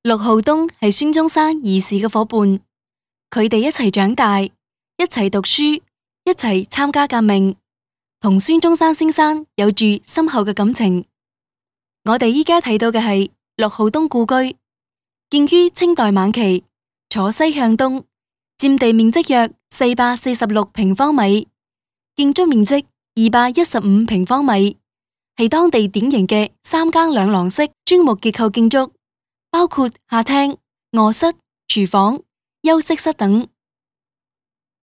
陸浩東係孫中山兒時嘅伙伴，佢哋一齊長大，一齊讀書，一齊參加革命，同孫中山先生有住深厚嘅感情。我哋依家睇到嘅係陸浩東故居，建於清代晚期，坐西向東，佔地面積約446平方米，建築面積215平方米，係當地典型嘅三間兩廊式磚木結構建築，包括客廳、臥室、廚房、休息室等。